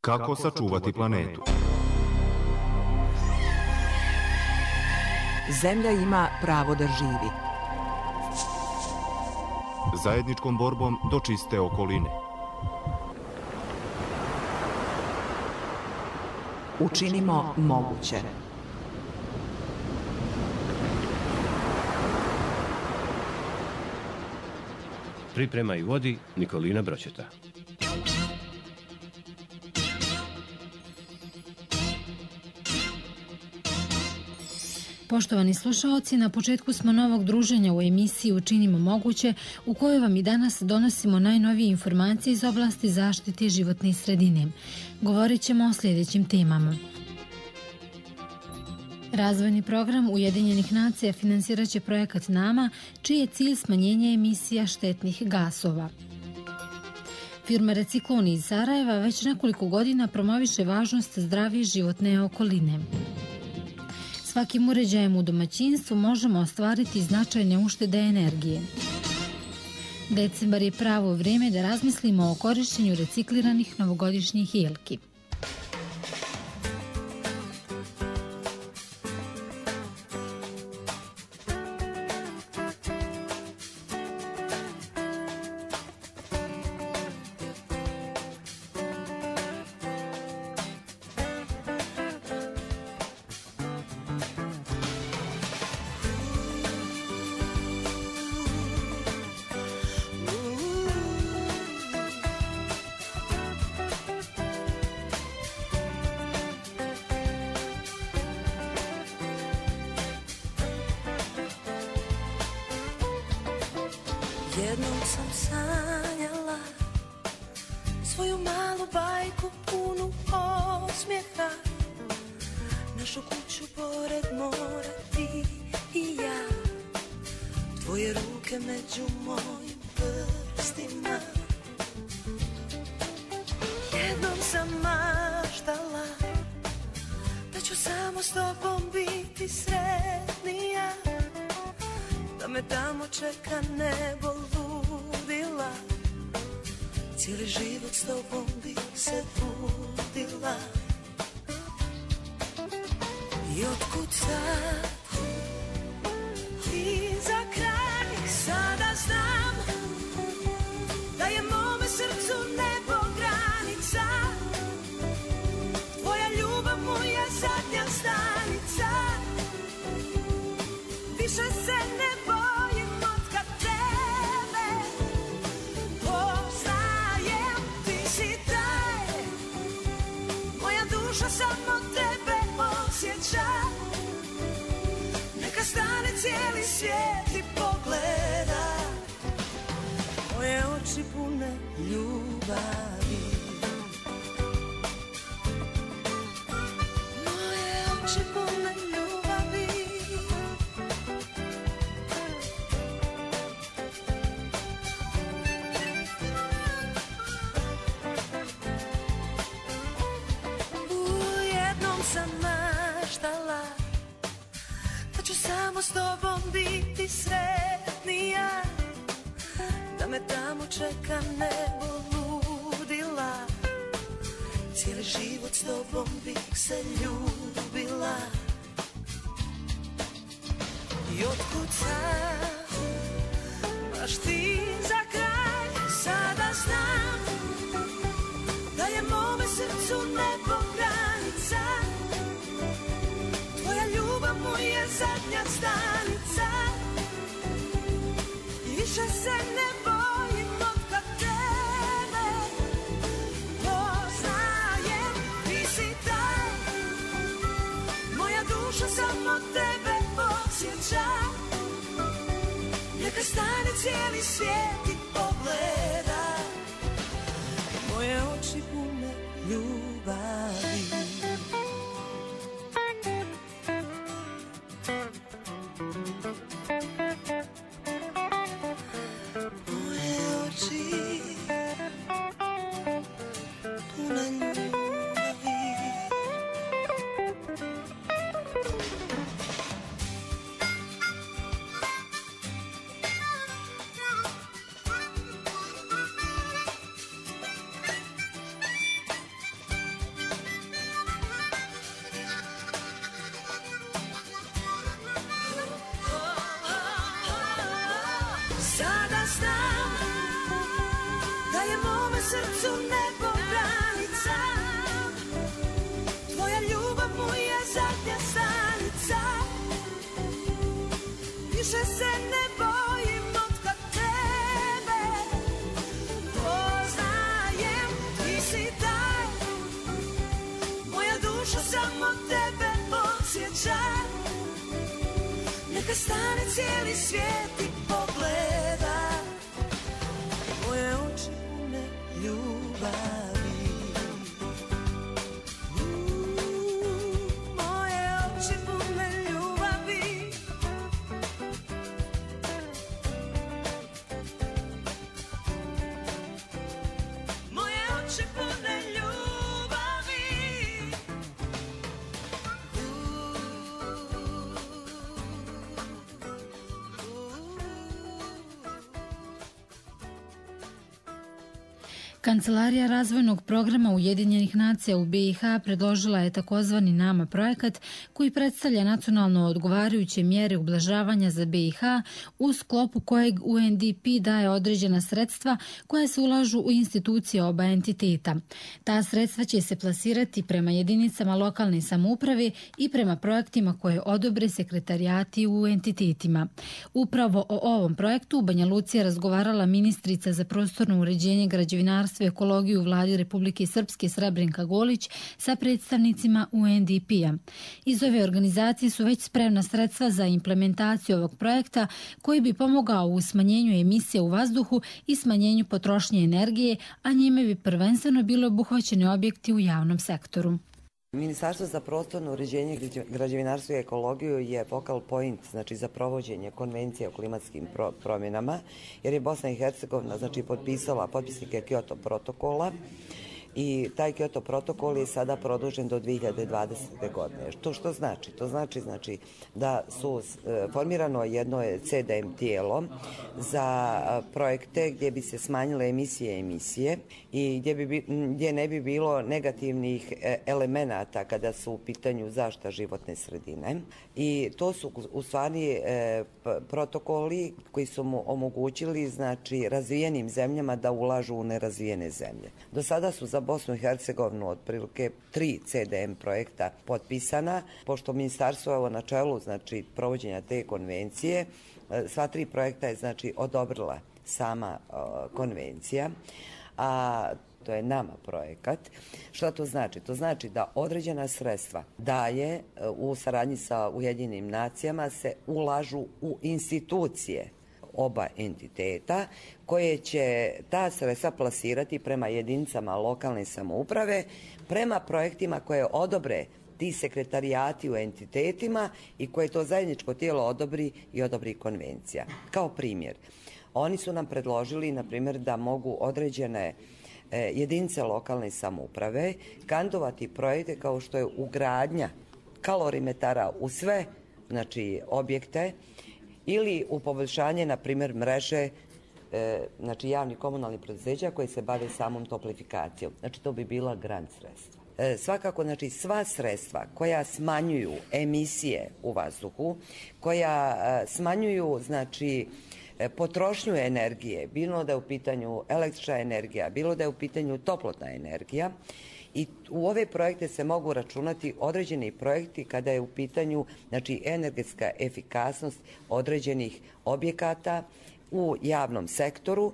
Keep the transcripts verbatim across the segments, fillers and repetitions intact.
Kako sačuvati planetu? Zemlja ima pravo da živi. Zajedničkom borbom do čiste okoline. Učinimo moguće. Priprema i vodi Nikolina Bročeta. Poštovani slušaoci, na početku smo novog druženja u emisiji Učinimo moguće, u kojoj vam i danas donosimo najnovije informacije iz oblasti zaštite životne sredine. Govorit ćemo o sljedećim temama. Razvojni program Ujedinjenih nacija finansirat će projekat Nama, čiji je cilj smanjenje emisija štetnih gasova. Firma Recikloni iz Sarajeva već nekoliko godina promoviše važnost zdravije životne okoline. Svakim uređajem u domaćinstvu možemo ostvariti značajne uštede energije. Decembar je pravo vrijeme da razmislimo o korištenju recikliranih novogodišnjih jelki. Jednom sam sanjala svoju malu bajku punu osmijeha, našu kuću pored mora, ti i ja, tvoje ruke među mojim prstima. Jednom sam maštala da ću samo s tobom biti sretnija, da me tamo čeka nebo ludila, cijeli život s tobom bi se budila. I otkud sad ti za kraj, sada znam da je mome srcu nebo granica, tvoja ljubav mu je zadnja stanica, više se ne bojim otkad tebe poznajem, ti si taj, moja duša samo tebe osjeća, neka stane cijeli svijet i pogleda, moje oči pune ljubavi, moje oči pune ljubavi. Sam maštala da ću samo s tobom biti sretnija, da me tamo čeka nebo ludila, cijeli život s tobom bih se ljubila. I otkud sad baš ti za kraj, sada znam da je mome srcu nebo granica, tvoja ljubav mu je zadnja stanica, i više se ne bojim otkad tebe poznajem, ti si taj, moja duša samo tebe osjeća, neka stane cijeli svijet i pogleda, moje oči pune ljubavi. srcu nebo granica, tvoja ljubav mu je zadnja stanica. Više se ne bojim od kad tebe poznajem, ti si taj, moja duša samo tebe podsjeća. Neka stane cijeli svijet i pogleda moje oči pune ljubavi. Moje oči pune ljubavi. Moje oči pune ljubavi. Kancelarija razvojnog programa Ujedinjenih nacija u B i H predložila je takozvani NAMA projekat koji predstavlja nacionalno odgovarajuće mjere ublažavanja za B i H u sklopu kojeg U N D P daje određena sredstva koja se ulažu u institucije oba entiteta. Ta sredstva će se plasirati prema jedinicama lokalne samouprave i prema projektima koje odobre sekretarijati u entitetima. Upravo o ovom projektu u Banja Luci je razgovarala ministrica za prostorno uređenje, građevinarstvo i ekologiju u vladi Republike Srpske Srebrenka Golić sa predstavnicima U N D P-a. Iz ove organizacije su već spremna sredstva za implementaciju ovog projekta koji bi pomogao u smanjenju emisije u vazduhu i smanjenju potrošnje energije, a njime bi prvenstveno bili obuhvaćeni objekti u javnom sektoru. Ministarstvo za prostorno uređenje, građevinarstvo i ekologiju je focal point, znači za provođenje konvencije o klimatskim pro promjenama, jer je Bosna i Hercegovina znači potpisala potpisnike Kyoto protokola i taj Kyoto protokol je sada produžen do dvije hiljade dvadesete. godine. To što znači? To znači, znači da su e, formirano jedno C D M tijelo za projekte gdje bi se smanjile emisije emisije i gdje, bi, gdje ne bi bilo negativnih elemenata kada su u pitanju zaštita životne sredine. I to su u stvari e, protokoli koji su mu omogućili znači razvijenim zemljama da ulažu u nerazvijene zemlje. Do sada su za Bosnu i Hercegovinu otprilike tri C D M projekta potpisana, pošto ministarstvo je na čelu znači provođenja te konvencije, sva tri projekta je znači odobrila sama uh, konvencija, a to je NAMA projekat. Šta to znači? To znači da određena sredstva daje u saradnji sa Ujedinjenim nacijama se ulažu u institucije oba entiteta koje će ta sredstva plasirati prema jedinicama lokalne samouprave, prema projektima koje odobre ti sekretarijati u entitetima i koje to zajedničko tijelo odobri i odobri konvencija. Kao primjer, oni su nam predložili, na primjer, da mogu određene e, jedinice lokalne samouprave kandidovati projekte kao što je ugradnja kalorimetara u sve znači, objekte ili u poboljšanje, na primjer, mreže e, znači javnih komunalnih preduzeća koji se bave samom toplifikacijom. Znači, to bi bila grant sredstva. E, svakako, znači, sva sredstva koja smanjuju emisije u vazduhu, koja e, smanjuju, znači, e, potrošnju energije, bilo da je u pitanju električna energija, bilo da je u pitanju toplotna energija, i u ove projekte se mogu računati određeni projekti kada je u pitanju znači, energetska efikasnost određenih objekata u javnom sektoru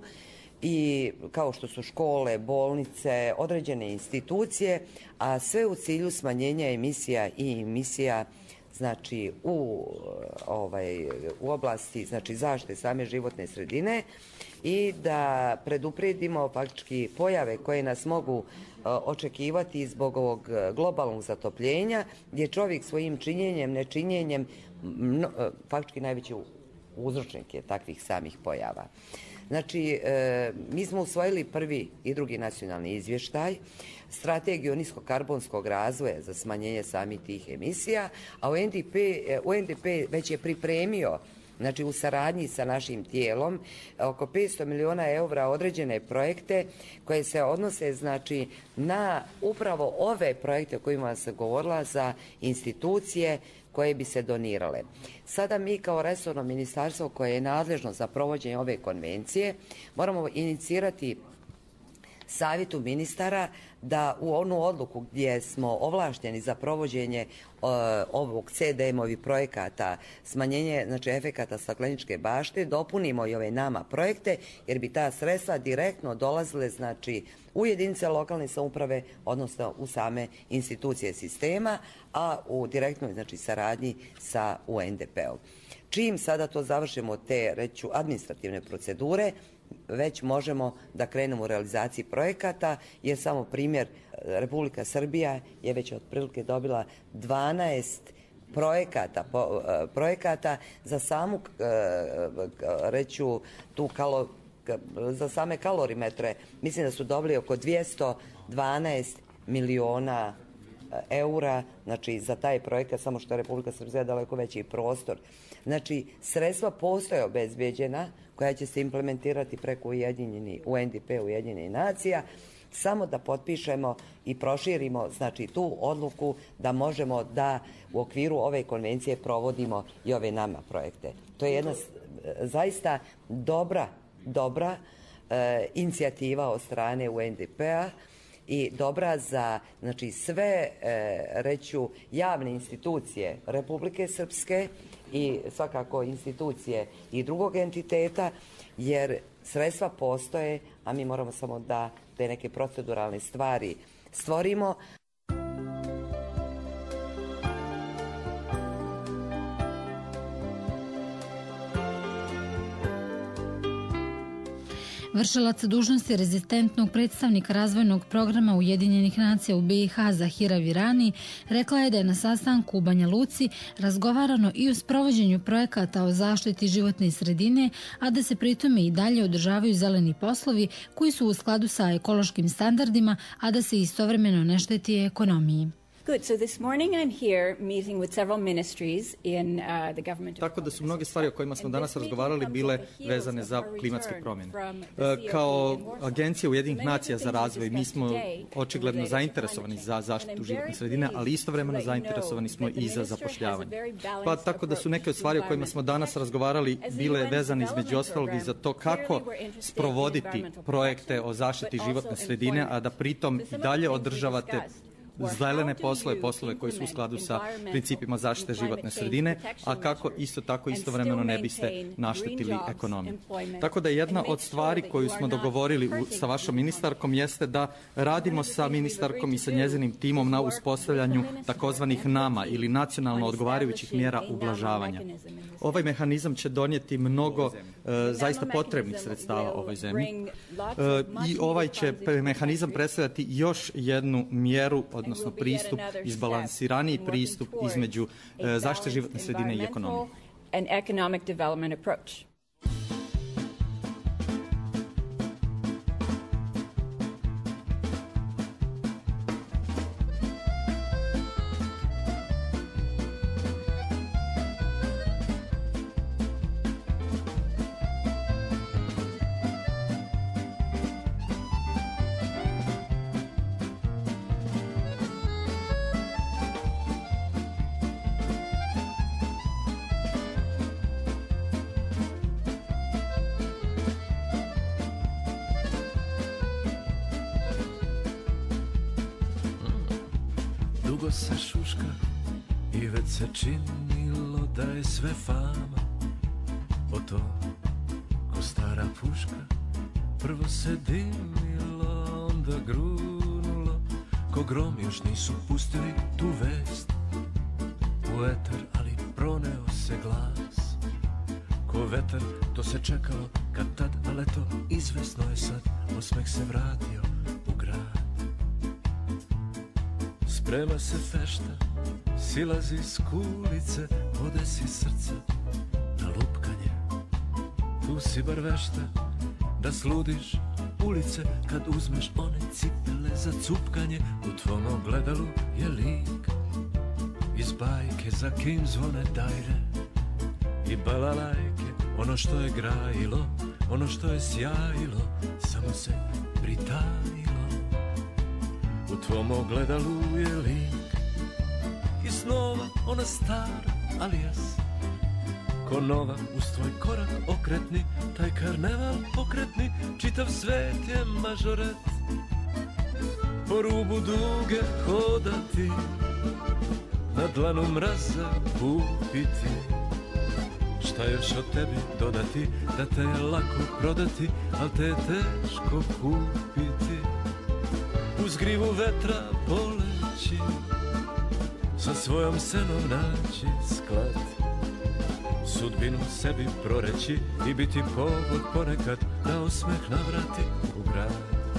i kao što su škole, bolnice, određene institucije, a sve u cilju smanjenja emisija i emisija znači u ovaj u oblasti znači zaštite same životne sredine i da predupredimo faktički pojave koje nas mogu uh, očekivati zbog ovog globalnog zatopljenja gdje čovjek svojim činjenjem, nečinjenjem mno, uh, faktički najveći uzročnik je takvih samih pojava. Znači, e, mi smo usvojili prvi i drugi nacionalni izvještaj, strategiju niskokarbonskog razvoja za smanjenje samih tih emisija, a U N D P, U N D P već je pripremio, znači u saradnji sa našim tijelom, oko petsto miliona eura određene projekte koje se odnose znači na upravo ove projekte o kojima sam govorila za institucije koje bi se donirale. Sada mi kao resorno ministarstvo koje je nadležno za provođenje ove konvencije moramo inicirati savjetu ministara da u onu odluku gdje smo ovlašteni za provođenje uh, ovog C D M-ovih projekata, smanjenje znači, efekata stakleničke bašte, dopunimo i ove nama projekte, jer bi ta sredstva direktno dolazile znači, u jedinice lokalne samouprave, odnosno u same institucije sistema, a u direktnoj znači, saradnji sa U N D P-om. Čim sada to završimo te, reću, administrativne procedure, već možemo da krenemo u realizaciji projekata, jer samo primjer Republika Srbija je već otprilike dobila dvanaest projekata, projekata za samu, reću, tu kalo, za same kalorimetre. Mislim da su dobili oko dvjesto dvanaest miliona eura, znači za taj projekat, samo što je Republika Srbija daleko veći prostor. Znači, sredstva postoje obezbeđena koja će se implementirati preko Ujedinjeni, U N D P Ujedinjenih nacija, samo da potpišemo i proširimo znači, tu odluku da možemo da u okviru ove konvencije provodimo i ove nama projekte. To je jedna zaista dobra, dobra e, inicijativa od strane U N D P-a i dobra za znači, sve, e, reću, javne institucije Republike Srpske i svakako institucije i drugog entiteta, jer sredstva postoje, a mi moramo samo da te neke proceduralne stvari stvorimo. Vršilac dužnosti rezistentnog predstavnika razvojnog programa Ujedinjenih nacija u B i H Zahira Virani rekla je da je na sastanku u Banja Luci razgovarano i o sprovođenju projekata o zaštiti životne sredine, a da se pritome i dalje održavaju zeleni poslovi koji su u skladu sa ekološkim standardima, a da se istovremeno ne šteti ekonomiji. Good. So this morning I'm here meeting with several ministries in uh, the government. Tako da su mnoge stvari o kojima smo danas razgovarali bile vezane za klimatske promjene. Kao Agencija Ujedinjenih nacija za razvoj mi smo očigledno zainteresovani za zaštitu životne sredine, ali istovremeno zainteresovani smo i za zapošljavanje. Pa tako da su neke od stvari o kojima smo danas razgovarali bile vezane između ostalog i za to kako sprovoditi projekte o zaštiti životne sredine, a da pritom i dalje održavate zelene poslove, poslove koji su u skladu sa principima zaštite životne sredine, a kako isto tako istovremeno ne biste naštetili ekonomiju. Tako da jedna od stvari koju smo dogovorili sa vašom ministarkom jeste da radimo sa ministarkom i sa njezinim timom na uspostavljanju takozvanih nama ili nacionalno odgovarajućih mjera ublažavanja. Ovaj mehanizam će donijeti mnogo e, zaista potrebnih sredstava ovoj zemlji e, i ovaj će mehanizam predstavljati još jednu mjeru, odnosno pristup, izbalansiraniji pristup između e, zaštite životne sredine i ekonomije. Se šuška i već se činilo da je sve fama. O to ko stara puška prvo se dimilo, onda grunulo. Ko grom još nisu pustili tu vest u eter, ali proneo se glas. Ko vetar to se čekalo kad tad, ali to izvesno je sad. Osmeh se vratio u grad. Sprema se fešta, silazi s kulice, pode si srce na lupkanje. Tu si bar vešta da sludiš ulice kad uzmeš one cipele za cupkanje. U tvom ogledalu je lik iz bajke za kim zvone dajre i balalajke. Ono što je grajilo, ono što je sjajilo, samo se pritajilo. U tvom ogledalu je lik i snova ona stara alijas. Ko nova uz tvoj korak okretni, taj karneval pokretni, čitav svet je mažoret. po rubu duge hodati, na dlanu mraza kupiti. Šta još od tebi dodati, da te je lako prodati, al te je teško kupiti. Uz grivu vetra poleći, sa svojom senom naći sklad. Sudbinu sebi proreći i biti povod ponekad da osmeh navrati u grad.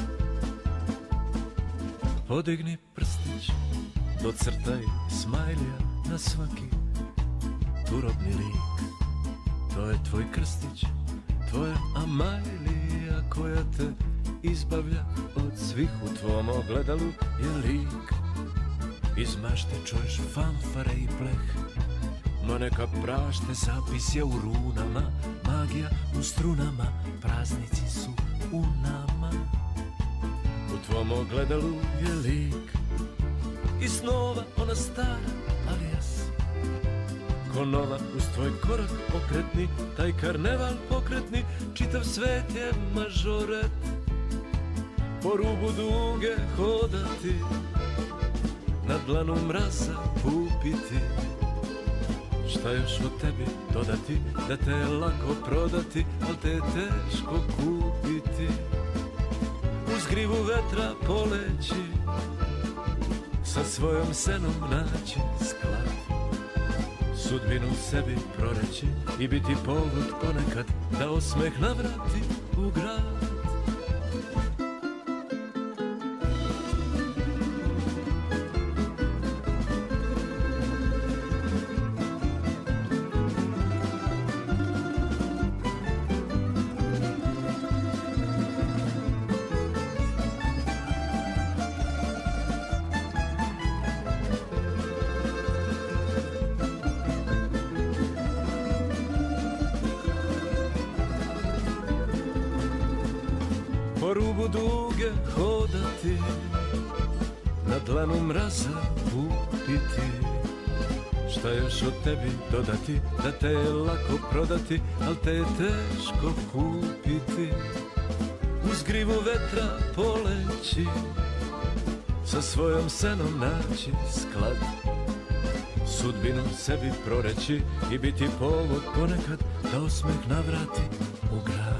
Podigni prstić, docrtaj smajlija na svaki turobni lik. To je tvoj krstić, tvoja Amajlija koja te izbavlja od svih. U tvom ogledalu je lik, iz mašte čuješ fanfare i pleh. Ma neka prašte zapis je u runama, magija u strunama, praznici su u nama. U tvom ogledalu je lik, iz snova ona stara alijas. Ko nova uz tvoj korak okretni, taj karneval pokretni, čitav svet je mažoret. Po rubu duge hodati, na dlanu mraza pupiti. Šta još od tebi dodati, da te je lako prodati, al te je teško kupiti. Uz grivu vetra poleći, sa svojom senom naći sklad. Sudbinu sebi proreći i biti povod ponekad da osmeh navrati u grad. Po rubu duge hodati, na dlanu mraza pupiti. Šta još od tebi dodati, da te je lako prodati, al te je teško kupiti. Uz grivu vetra poleći, sa svojom senom naći sklad. Sudbinu sebi proreći i biti povod ponekad da osmeh navrati u grad.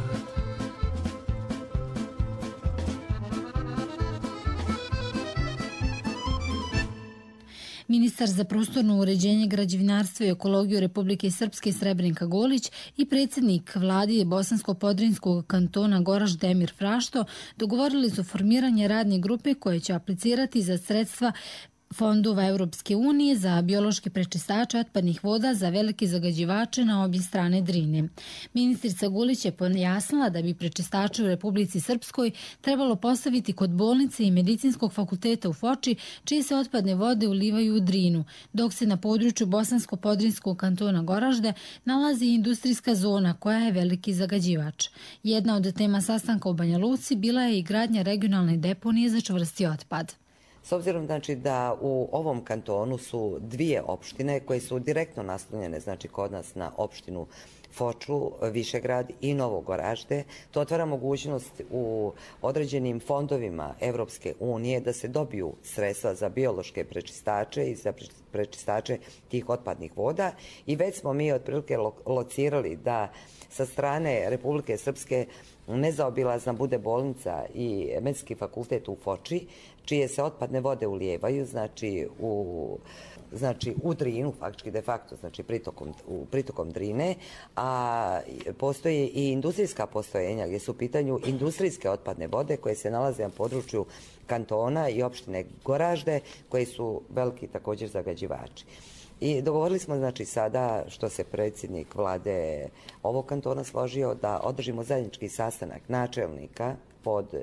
Ministar za prostorno uređenje, građevinarstvo i ekologiju Republike Srpske Srebrinka Golić i predsjednik vlade Bosansko-Podrinjskog kantona Goražd Demir Frašto dogovorili su formiranje radne grupe koje će aplicirati za sredstva fondova Europske unije za biološke prečistače otpadnih voda za velike zagađivače na obje strane Drine. Ministrica Gulić je pojasnila da bi prečistače u Republici Srpskoj trebalo postaviti kod bolnice i medicinskog fakulteta u Foči, čije se otpadne vode ulivaju u Drinu, dok se na području Bosansko-Podrinjskog kantona Goražde nalazi industrijska zona koja je veliki zagađivač. Jedna od tema sastanka u Banja Luci bila je i gradnja regionalne deponije za čvrsti otpad. S obzirom znači, da u ovom kantonu su dvije opštine koje su direktno naslonjene znači, kod nas na opštinu Foču, Višegrad i Novo Goražde, to otvara mogućnost u određenim fondovima Evropske unije da se dobiju sredstva za biološke prečistače i za prečistače tih otpadnih voda i već smo mi otprilike locirali da sa strane Republike Srpske nezaobilazna bude bolnica i medicinski fakultet u Foči, čije se otpadne vode ulijevaju, znači u, znači u Drinu, faktički de facto, znači pritokom, u pritokom Drine, a postoje i industrijska postrojenja gdje su u pitanju industrijske otpadne vode koje se nalaze na području kantona i opštine Goražde, koji su veliki također zagađivači. I dogovorili smo znači sada što se predsjednik vlade ovog kantona složio da održimo zajednički sastanak načelnika pod,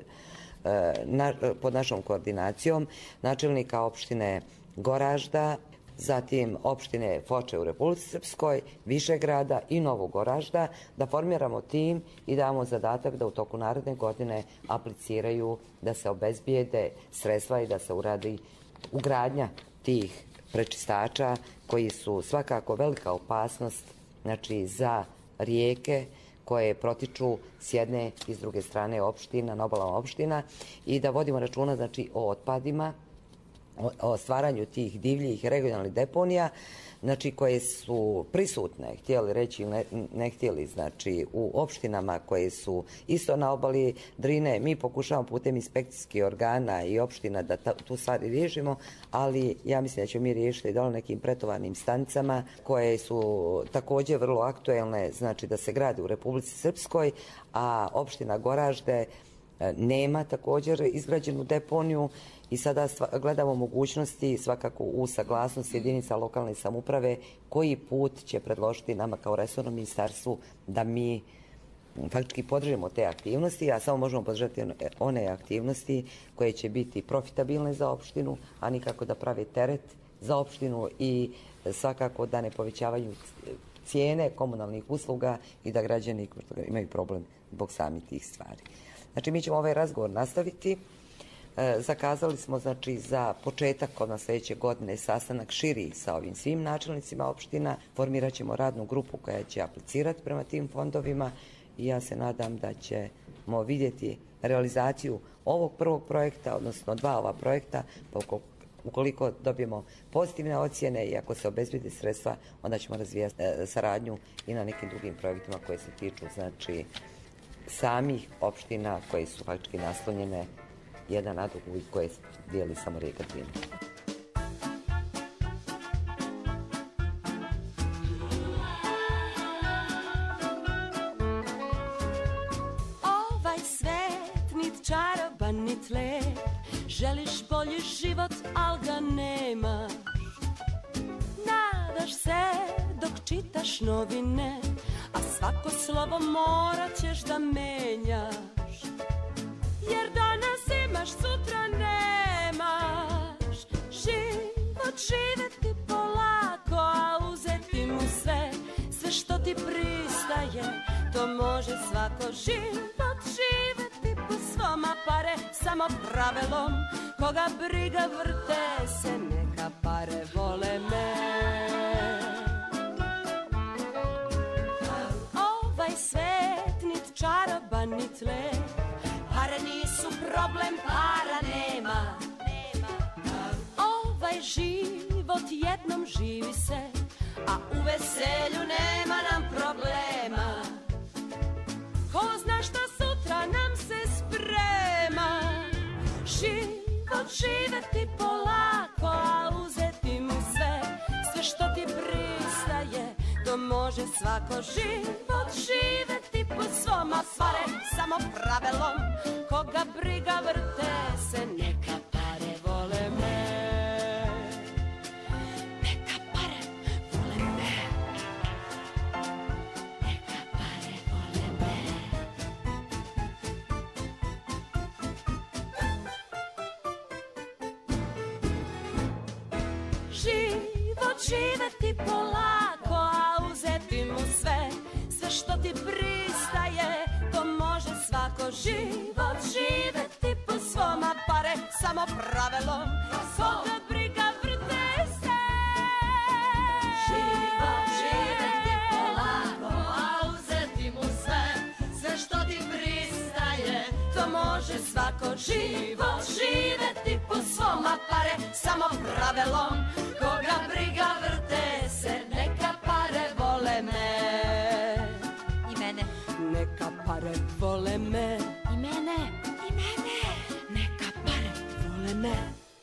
na, pod našom koordinacijom, načelnika opštine Goražda, zatim opštine Foče u Republici Srpskoj, Višegrada i Novog Goražda, da formiramo tim i damo zadatak da u toku naredne godine apliciraju da se obezbijede sredstva i da se uradi ugradnja tih prečistača koji su svakako velika opasnost znači, za rijeke koje protiču s jedne i s druge strane opština, na obalama opština i da vodimo računa znači o otpadima, o, o stvaranju tih divljih regionalnih deponija, znači koje su prisutne, htjeli reći ili ne, ne htjeli, znači u opštinama koje su isto na obali Drine. Mi pokušavamo putem inspekcijskih organa i opština da ta, tu stvari riješimo, ali ja mislim da ćemo mi riješiti dole nekim pretovarnim stanicama koje su također vrlo aktuelne, znači da se grade u Republici Srpskoj, a opština Goražde nema također izgrađenu deponiju i sada gledamo mogućnosti svakako u saglasnosti jedinica lokalne samouprave koji put će predložiti nama kao resornom ministarstvu da mi faktički podržimo te aktivnosti, a samo možemo podržati one aktivnosti koje će biti profitabilne za opštinu, a nikako da prave teret za opštinu i svakako da ne povećavaju cijene komunalnih usluga i da građani imaju problem zbog samih tih stvari. Znači, mi ćemo ovaj razgovor nastaviti. E, zakazali smo znači, za početak od sljedeće godine sastanak širi sa ovim svim načelnicima opština. Formirat ćemo radnu grupu koja će aplicirati prema tim fondovima i ja se nadam da ćemo vidjeti realizaciju ovog prvog projekta, odnosno dva ova projekta, pa ukoliko dobijemo pozitivne ocjene i ako se obezbedi sredstva, onda ćemo razvijati e, saradnju i na nekim drugim projektima koje se tiču znači, samih opština koje su faktički naslonjene jedan na drugu i koje dijeli samo rijeka Drina. Ovaj svet nit čaroban nit lep, želiš bolji život, al ga nemaš. Nadaš se dok čitaš novine, a svako slovo morat ćeš da menjaš. Jer danas imaš, sutra nemaš. Život živeti polako, a uzeti mu sve, sve što ti pristaje, to može svako. Život živeti po svom, a pare samo pravilom, koga briga vrte se, neka pare vole me. Svet nit čaroban nit lep, pare nisu problem, para nema. Ovaj život jednom živi se, a u veselju nema nam problema. Ko zna šta sutra nam se sprema. Život živeti polako, a uzeti mu sve, sve što ti pristaje, to može svako. Život živeti po svom, a pare samo pravilom, koga briga vrte se, neka pare vole me. Neka pare vole me. Neka pare vole me. Život živeti polako, a uzeti mu sve, sve što ti pristaje, to može svako. Život živeti po svom, a pare samo pravilom, koga briga vrte se. Život živeti polako, a uzeti mu sve, sve što ti pristaje, to može svako. Život živeti po svom, a pare samo pravilom, koga briga vrte se, neka pare vole me. I mene. Neka pare vole me. I mene. I mene. Neka pare vole me.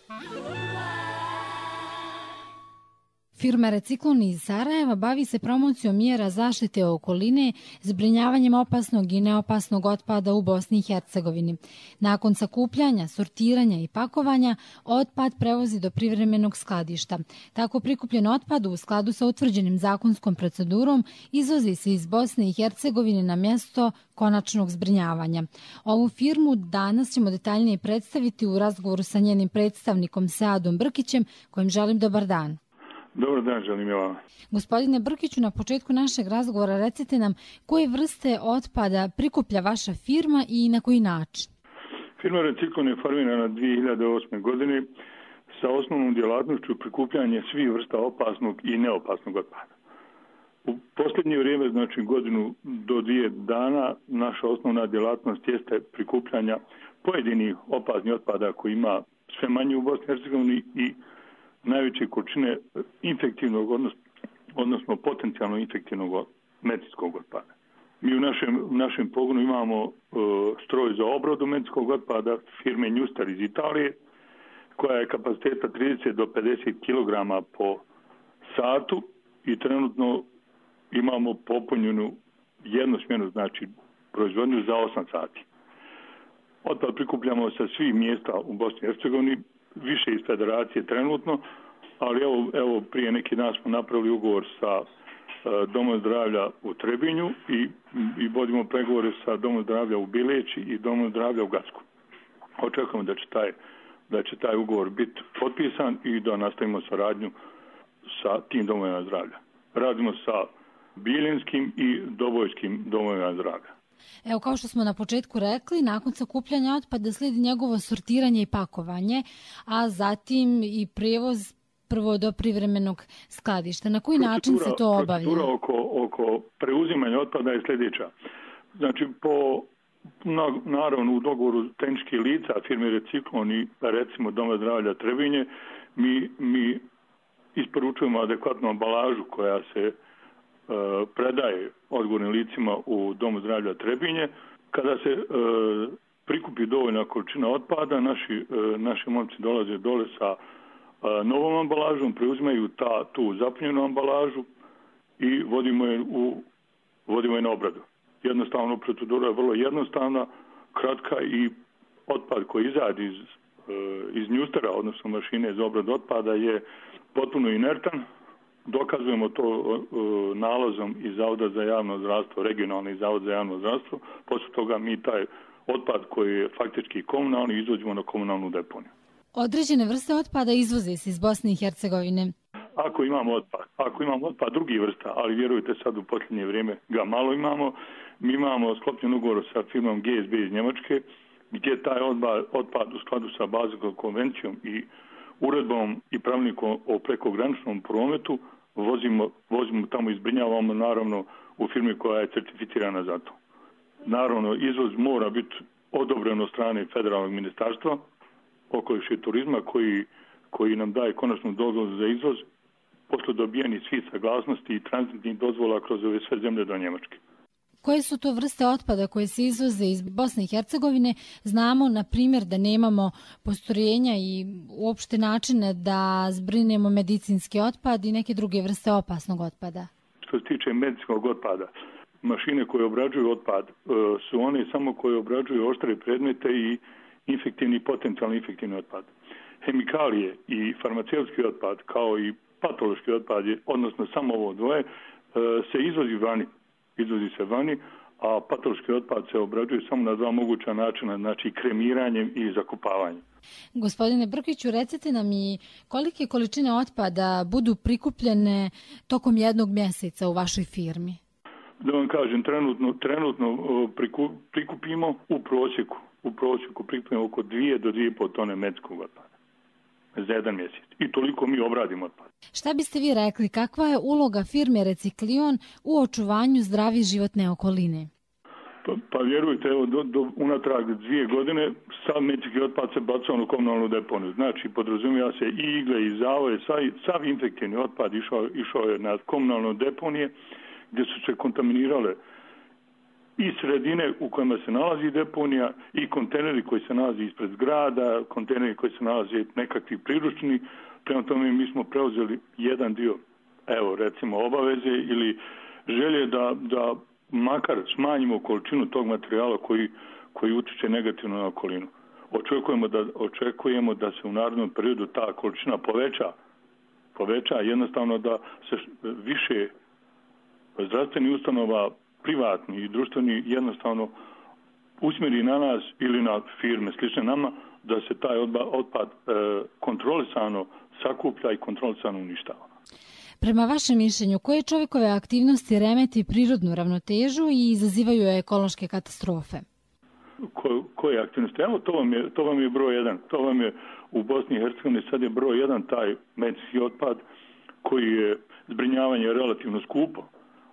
Firma Reciklon iz Sarajeva bavi se promocijom mjera zaštite okoline, zbrinjavanjem opasnog i neopasnog otpada u Bosni i Hercegovini. Nakon sakupljanja, sortiranja i pakovanja, otpad prevozi do privremenog skladišta. Tako prikupljen otpad u skladu sa utvrđenim zakonskom procedurom izvozi se iz Bosne i Hercegovine na mjesto konačnog zbrinjavanja. Ovu firmu danas ćemo detaljnije predstaviti u razgovoru sa njenim predstavnikom Seadom Brkićem, kojem želim dobar dan. Dobar dan, želim i vama. Gospodine Brkiću, na početku našeg razgovora recite nam koje vrste otpada prikuplja vaša firma i na koji način? Firma Reciklon je formirana dvije hiljade osme. godine sa osnovnom djelatnošću prikupljanje svih vrsta opasnog i neopasnog otpada. U posljednje vrijeme, znači godinu do dvije dana, naša osnovna djelatnost jeste prikupljanja pojedinih opasnih otpada koji ima sve manje u Bosni i Hercegovini i najveće količine infektivnog, odnosno, odnosno potencijalno infektivnog medicinskog otpada. Mi u našem, u našem pogonu imamo uh, stroj za obradu medicinskog otpada firme Njustar iz Italije, koja je kapaciteta trideset do pedeset kilograma po satu i trenutno imamo popunjenu jednu smjenu, znači proizvodnju za osam sati. Otpad prikupljamo sa svih mjesta u Bosni i Hercegovini, više iz federacije trenutno, ali evo, evo prije neki dan smo napravili ugovor sa uh, Domom zdravlja u Trebinju i, i vodimo pregovore sa Domom zdravlja u Bileći i Domom zdravlja u Gacku. Očekujemo da će taj, da će taj ugovor biti potpisan i da nastavimo saradnju sa tim domovima zdravlja. Radimo sa Biljinskim i Dobojskim domovima zdravlja. Evo, kao što smo na početku rekli, nakon sakupljanja otpada slijedi njegovo sortiranje i pakovanje, a zatim i prijevoz prvo do privremenog skladišta. Na koji procedura, način se to obavlja? Procedura oko, oko preuzimanja otpada je sljedeća. Znači, po, na, naravno, u dogovoru tehničkih lica firme Reciklon i recimo Doma zdravlja Trebinje, mi, mi isporučujemo adekvatnu ambalažu koja se uh, predaje odgovornim licima u Domu zdravlja Trebinje. Kada se uh, prikupi dovoljna količina otpada, naši, uh, naši momci dolaze dole sa uh, novom ambalažom, preuzimaju ta, tu zapunjenu ambalažu i vodimo je, u, vodimo je na obradu. Jednostavno, procedura je vrlo jednostavna, kratka i otpad koji izađe iz, uh, iz njustera, odnosno mašine za obradu otpada, je potpuno inertan. Dokazujemo to uh, nalazom iz Zavoda za javno zdravstvo, regionalni zavod za javno zdravstvo. Poslije toga mi taj otpad koji je faktički komunalni izvozimo na komunalnu deponiju. Određene vrste otpada izvoze se iz Bosne i Hercegovine. Ako imamo otpad, ako imamo otpad drugih vrsta, ali vjerujte sad u posljednje vrijeme ga malo imamo, mi imamo sklopljen ugovor sa firmom G S B iz Njemačke, gdje taj otpad u skladu sa Bazelskom konvencijom i uredbom i pravilnikom o prekograničnom prometu vozimo, vozimo tamo i zbrinjavamo, naravno u firmi koja je certificirana za to. Naravno, izvoz mora biti odobren od strane federalnog ministarstva okoliša i turizma koji, koji nam daje konačnu dozvolu za izvoz posle dobijeni svih saglasnosti i tranzitnih dozvola kroz ove sve zemlje do Njemačke. Koje su to vrste otpada koje se izvoze iz Bosne i Hercegovine? Znamo, na primjer, da nemamo postrojenja i uopšte načine da zbrinemo medicinski otpad i neke druge vrste opasnog otpada. Što se tiče medicinskog otpada, mašine koje obrađuju otpad su one samo koje obrađuju oštre predmete i infektivni i potencijalni infektivni otpad. Hemikalije i farmaceutski otpad, kao i patološki otpad, odnosno samo ovo dvoje, se izvozi vani. izvozi se vani, a patološki otpad se obrađuje samo na dva moguća načina, znači kremiranjem i zakopavanjem. Gospodine Brkiću, recite nam i kolike količine otpada budu prikupljene tokom jednog mjeseca u vašoj firmi? Da vam kažem, trenutno, trenutno priku, prikupimo u prosjeku, u prosjeku prikupimo oko dvije do dvije i pol tone medicinskog otpada za jedan mjesec. I toliko mi obradimo otpad. Šta biste vi rekli, kakva je uloga firme Reciklion u očuvanju zdrave životne okoline? Pa, pa vjerujte, evo, do, do, unatrag dvije godine sav medicinski otpad se bacao na komunalnu deponiju. Znači, podrazumijeva se i igle i zavoje, sav, sav infektivni otpad išao, išao je na komunalnu deponije gdje su se kontaminirale i sredine u kojima se nalazi deponija i kontejneri koji se nalazi ispred zgrada, kontejneri koji se nalazi nekakvi priručni. Prema tome mi smo preuzeli jedan dio, evo recimo obaveze ili želje da, da makar smanjimo količinu tog materijala koji, koji utiče negativno na okolinu. Očekujemo da, očekujemo da se u narednom periodu ta količina poveća, poveća jednostavno da se više zdravstveni ustanova, privatni i društveni jednostavno usmjeri na nas ili na firme slične nama da se taj otpad e, kontrolisano sakuplja i kontrolisano uništava. Prema vašem mišljenju, koje čovjekove aktivnosti remeti prirodnu ravnotežu i izazivaju ekološke katastrofe? Ko, koje aktivnosti? Evo, to vam, je, to vam je broj jedan. To vam je u Bosni i Hercegovini sad je broj jedan taj medicinski otpad koji je zbrinjavanje relativno skupo.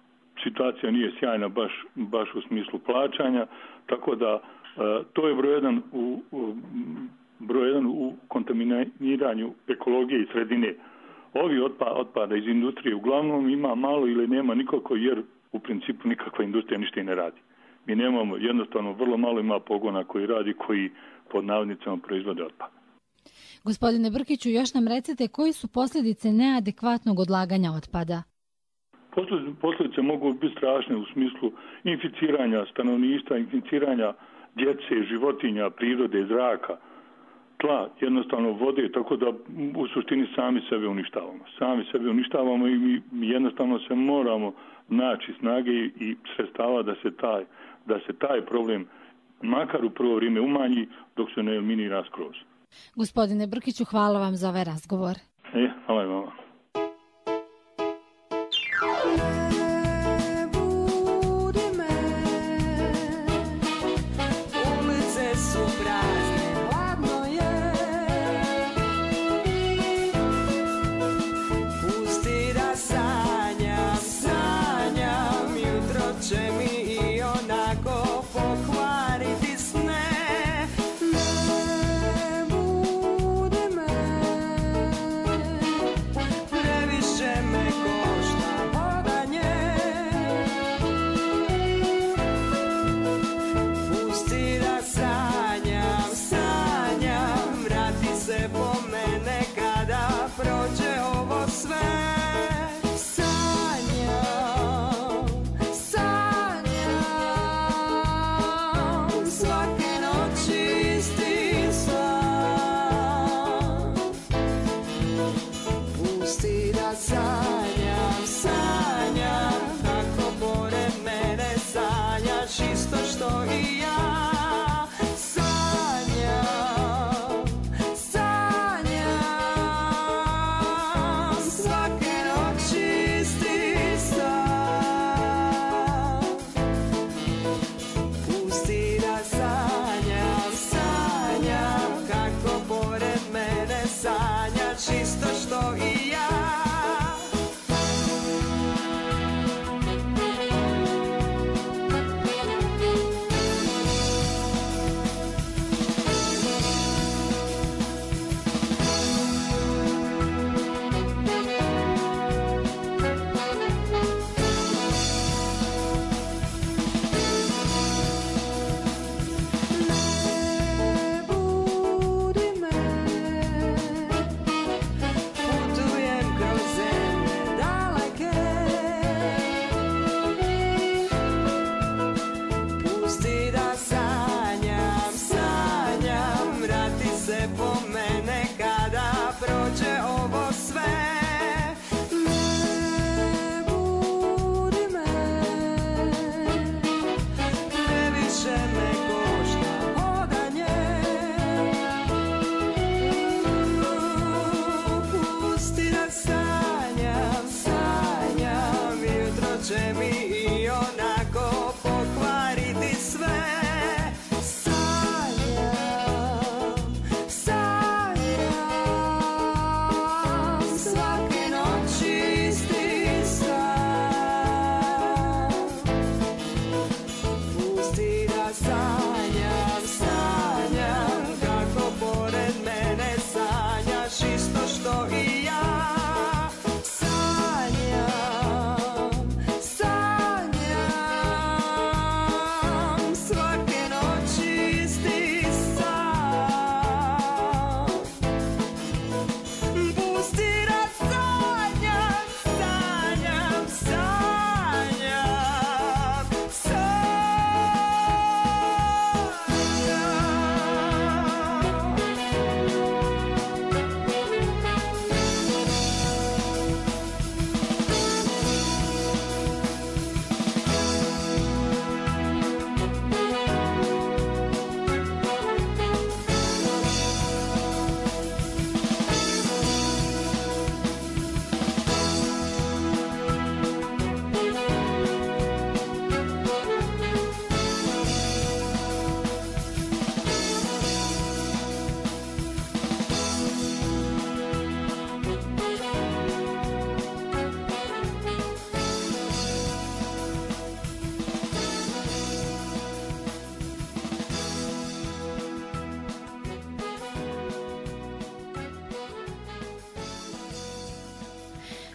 situacija nije sjajna baš, baš u smislu plaćanja, tako da to je broj jedan u, u, broj jedan u kontaminiranju ekologije i sredine. Ovi otpa, otpada iz industrije uglavnom ima malo ili nema nikako, jer u principu nikakva industrija ništa i ne radi. Mi nemamo, jednostavno vrlo malo ima pogona koji radi, koji pod navodnicama proizvode otpad. Gospodine Brkiću, još nam recite koji su posljedice neadekvatnog odlaganja otpada? Posljedice mogu biti strašne u smislu inficiranja stanovništva, inficiranja djece, životinja, prirode, zraka, tla, jednostavno vode, tako da u suštini sami sebe uništavamo. Sami sebe uništavamo i mi, mi jednostavno se moramo naći snage i sredstava da se taj, da se taj problem makar u prvo vrijeme umanji dok se ne eliminira skroz. Gospodine Brkiću, hvala vam za ovaj razgovor. E, hvala i vama.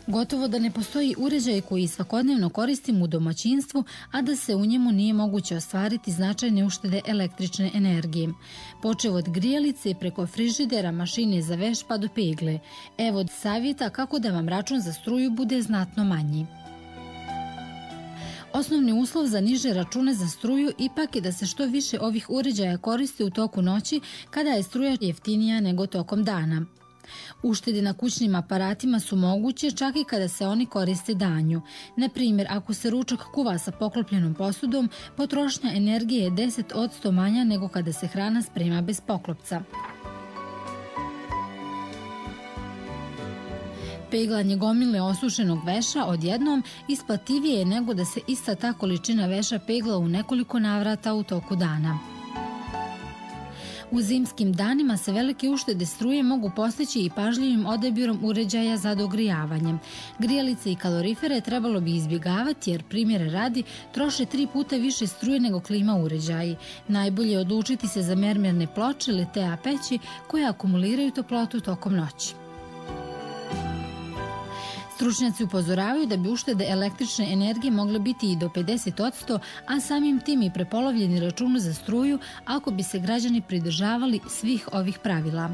Gotovo da ne postoji uređaj koji svakodnevno koristimo u domaćinstvu, a da se u njemu nije moguće ostvariti značajne uštede električne energije. Počev od grijalice, preko frižidera, mašine za veš pa do pegle. Evo savjeta kako da vam račun za struju bude znatno manji. Osnovni uslov za niže račune za struju ipak je da se što više ovih uređaja koristi u toku noći kada je struja jeftinija nego tokom dana. Uštede na kućnim aparatima su moguće čak i kada se oni koriste danju. Na primjer, ako se ručak kuva sa poklopljenom posudom, potrošnja energije je deset posto manja nego kada se hrana sprema bez poklopca. Peglanje gomile osušenog veša odjednom isplativije je nego da se ista ta količina veša pegla u nekoliko navrata u toku dana. U zimskim danima se velike uštede struje mogu postići i pažljivim odabirom uređaja za dogrijavanje. Grijalice i kalorifere trebalo bi izbjegavati jer, primjera radi, troše tri puta više struje nego klima uređaji. Najbolje je odlučiti se za mermerne ploče ili T A peći koje akumuliraju toplotu tokom noći. Stručnjaci upozoravaju da bi uštede električne energije mogle biti i do pedeset posto, a samim tim i prepolovljeni račun za struju ako bi se građani pridržavali svih ovih pravila.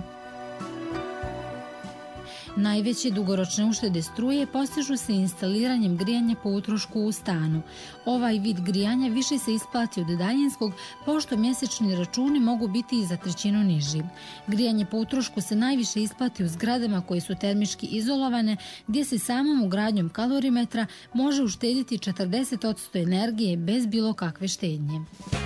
Najveće dugoročne uštede struje postižu se instaliranjem grijanja po utrošku u stanu. Ovaj vid grijanja više se isplati od daljinskog, pošto mjesečni računi mogu biti i za trećinu niži. Grijanje po utrošku se najviše isplati u zgradama koje su termički izolovane, gdje se samom ugradnjom kalorimetra može uštediti četrdeset posto energije bez bilo kakve štednje.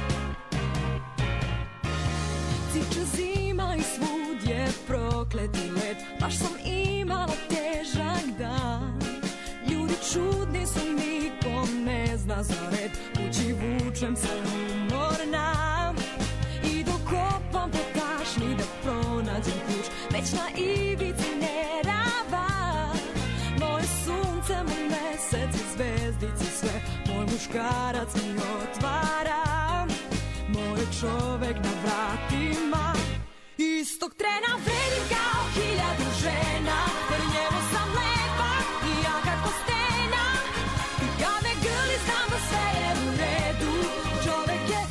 Ciče zima i svud je prokleti led, baš sam imala težak dan. Ljudi čudni su, niko ne zna za red, kući vučem se umorna. I dok kopam po tašni da pronađem ključ, već na ivici nerava. Moje sunce, moj mesec i zvezdice sve, moj muškarac mi otvara. Moj čovek na vratima, istog trena vredim kao hiljadu žena, jer njemu sam lepa i jaka ko stena. I kad me grli znam da sve je u redu, čovek je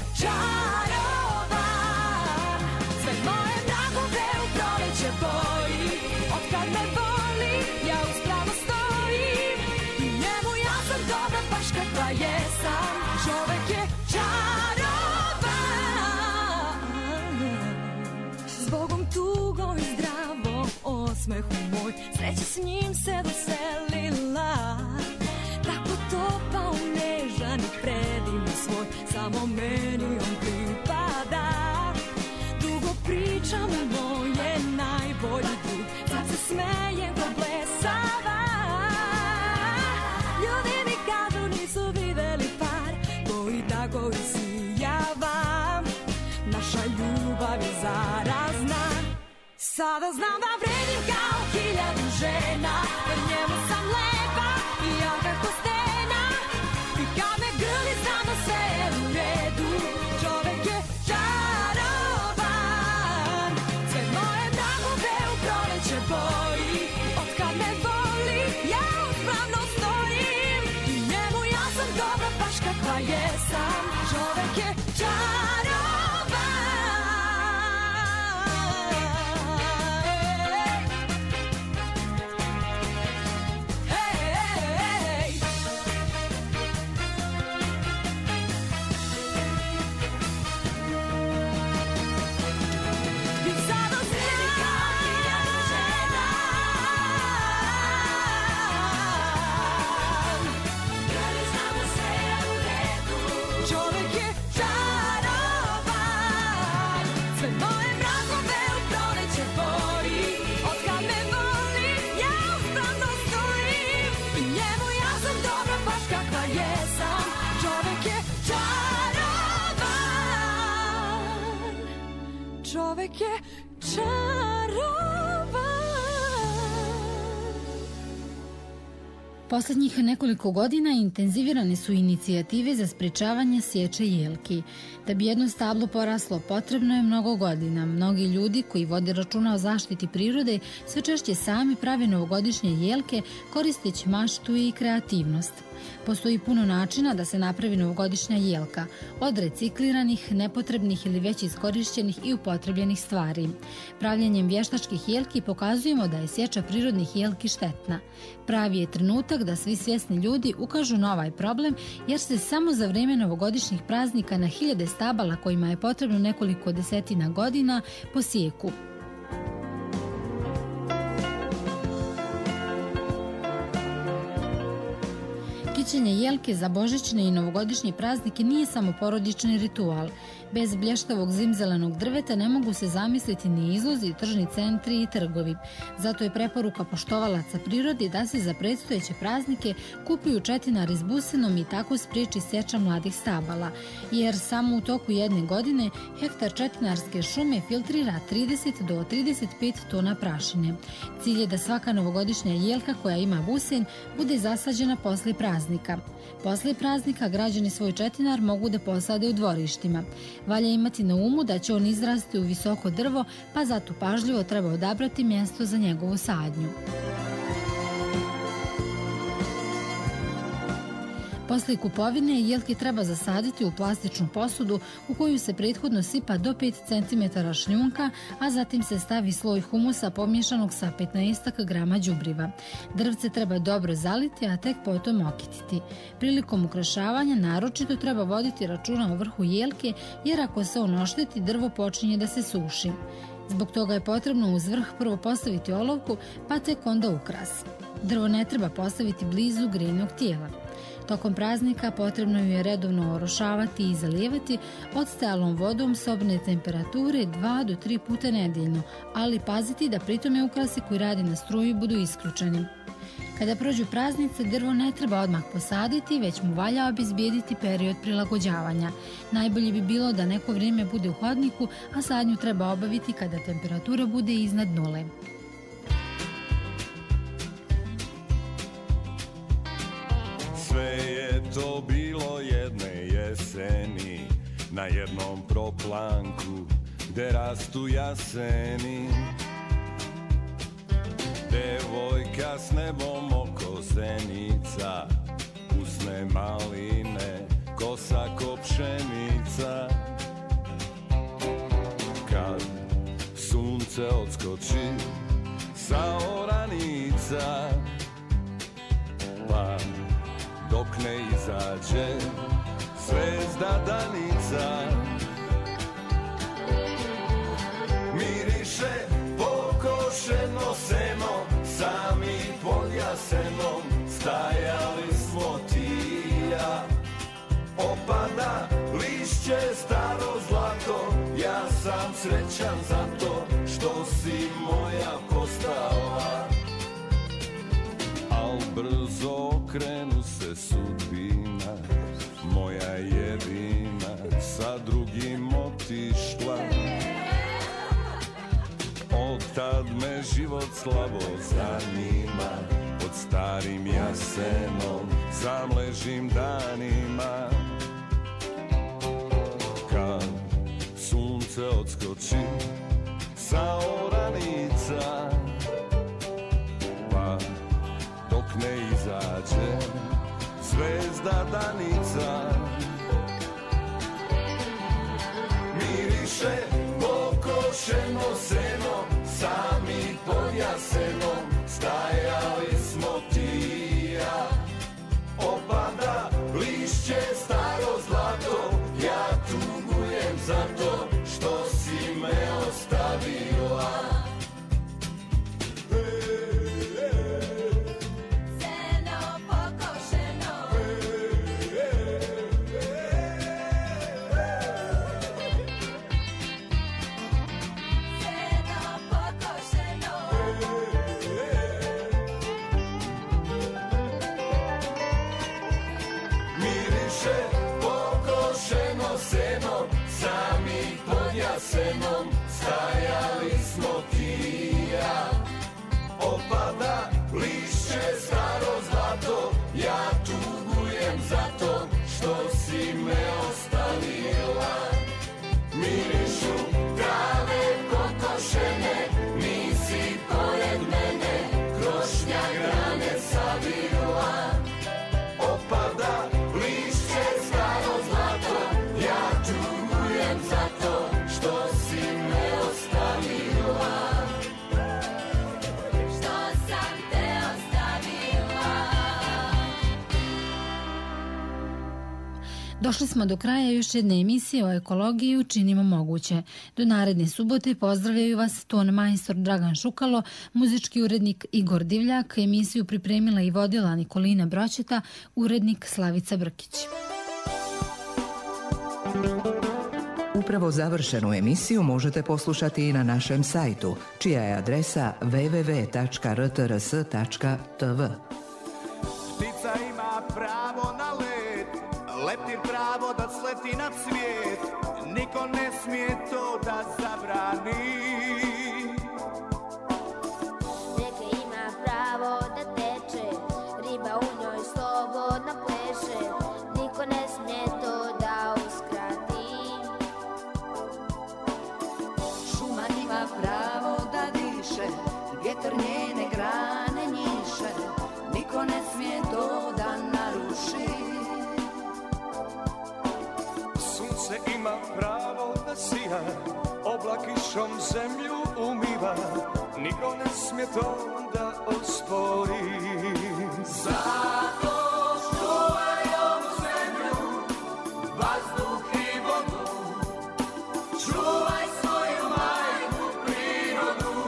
čarovan. Sve moje mrakove u proleće boji, od kad me voli ja uspravno stojim. I njemu ja sam dobra baš kakva jesam, čovek je čarovan. Zbogom tugom i zdravom osmehu moj, sreća s njim se doselila. Tako topao, nežan i predivno svoj, samo meni on pripada. Dugo pričam o moje najbolji drug, sad se smejem ko blesava. Ljudi mi kažu nisu videli par koji tako isijava. Naša ljubav je zarazna, sada znam da vredim kao hiljadu žena, jer njemu sam lepa i jaka ko stena. I kad me grli znam da sve je u redu, čovek je čarovan. Sve moje mrakove u proleće boji, od kad me voli ja uspravno stojim. I njemu ja sam dobra baš kakva jesam, čovek je čarovan. Čovek je čarovan. Poslednjih nekoliko godina intenzivirane su inicijative za sprečavanje sječe jelki. Da bi jedno stablo poraslo, potrebno je mnogo godina. Mnogi ljudi koji vode računa o zaštiti prirode sve češće sami prave novogodišnje jelke koristeći maštu i kreativnost. Postoji puno načina da se napravi novogodišnja jelka, od recikliranih, nepotrebnih ili već iskorišćenih i upotrebljenih stvari. Pravljenjem vještačkih jelki pokazujemo da je sječa prirodnih jelki štetna. Pravi je trenutak da svi svjesni ljudi ukažu na ovaj problem, jer se samo za vreme novogodišnjih praznika na hiljade stabala kojima je potrebno nekoliko desetina godina posijeku. Kićenje jelke za božićne i novogodišnje praznike nije samo porodični ritual. Bez blještavog zimzelenog drveta ne mogu se zamisliti ni izlozi, tržni centri i trgovi. Zato je preporuka poštovalaca prirode da se za predstojeće praznike kupuju četinari s busenom i tako spriječi seča mladih stabala. Jer samo u toku jedne godine hektar četinarske šume filtrira trideset do trideset pet tona prašine. Cilj je da svaka novogodišnja jelka koja ima busen bude zasađena posle praznika. Posle praznika građani svoj četinar mogu da posade u dvorištima. Valja imati na umu da će on izrasti u visoko drvo, pa zato pažljivo treba odabrati mjesto za njegovu sadnju. Posle kupovine jelke treba zasaditi u plastičnu posudu u koju se prethodno sipa do pet centimetara šljunka, a zatim se stavi sloj humusa pomješanog sa petnaest grama đubriva. Drvce treba dobro zaliti, a tek potom okititi. Prilikom ukrašavanja naročito treba voditi računa o vrhu jelke, jer ako se on ošteti, drvo počinje da se suši. Zbog toga je potrebno uz vrh prvo postaviti olovku, pa tek onda ukras. Drvo ne treba postaviti blizu grejnog tijela. Tokom praznika potrebno ju je redovno orošavati i zalijevati odstalom vodom sobne temperature dva do tri puta nedeljno, ali paziti da pritome ukrasi koji radi na struju budu isključeni. Kada prođu praznice, drvo ne treba odmah posaditi, već mu valja obezbijediti period prilagođavanja. Najbolje bi bilo da neko vrijeme bude u hodniku, a sadnju treba obaviti kada temperatura bude iznad nule. Sve je to bilo jedne jeseni, na jednom proplanku gde rastu jaseni. Devojka s nebom oko zenica, usne maline, kosa ko pšenica. Kad sunce odskoči sa oranica, pa dok ne izađe zvezda danica, miriše pokošeno seno, sami pod jasenom stajali smo ti i ja. Opada lišće staro zlato, ja sam srećan zato što si moja postala. Al brzo okrenu se sudbina, moja jedina sa drugim otišla. Od tad me život slabo zanima, pod starim jasenom sam ležim danima. Kad sunce odskoči sa oranica, pa dok ne izađe zvezda danica, miriše pokošeno seno, sami pod jasenom stajali smo ti i ja. Opada lišće staro zlato, ja tugujem zato što si me ostavila. Seno pokošeno Došli smo do kraja još jedne emisije o ekologiji Učinimo moguće. Do naredne subote pozdravljaju vas ton majstor Dragan Šukalo, muzički urednik Igor Divljak, emisiju pripremila i vodila Nikolina Broćeta, urednik Slavica Brkić. Upravo završenu emisiju možete poslušati i na našem sajtu, čija je adresa w w w tačka r t r s tačka t v. Ptica ima pravo na let, leptir pravo da sleti na cvijet, niko ne smije to da zabrani. Rijeka ima pravo da teče, riba u njoj slobodno pleše, niko ne smije to da uskrati. Šuma ima pravo da diše, vjetar njene grane njiše, niko ne smije to da naruši. Sunce ima pravo da sija, oblak kišom zemlju umiva, niko ne smije to da ospori. Zato čuvaj ovu zemlju, vazduh i vodu, čuvaj svoju majku prirodu,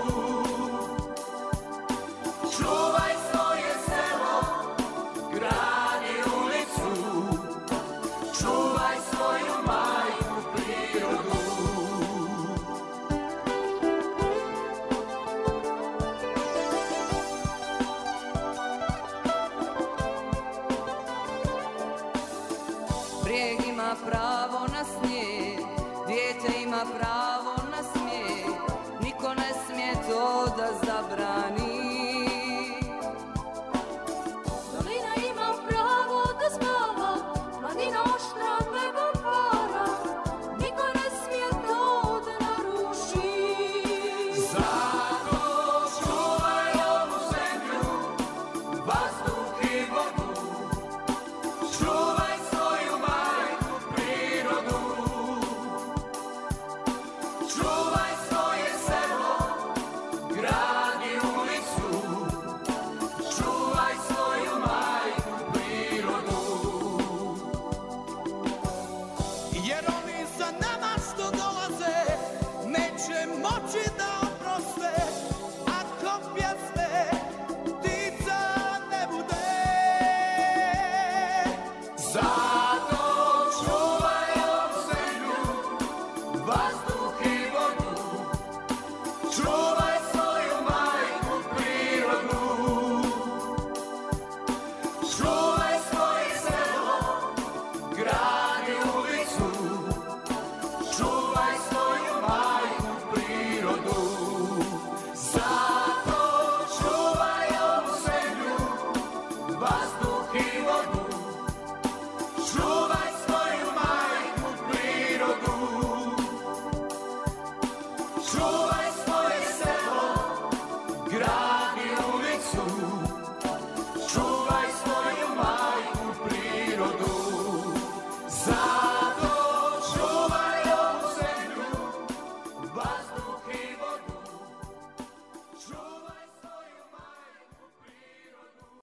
čuvaj svoje selo, grad i ulicu, čuvaj svoju majku prirodu. Brijeg ima pravo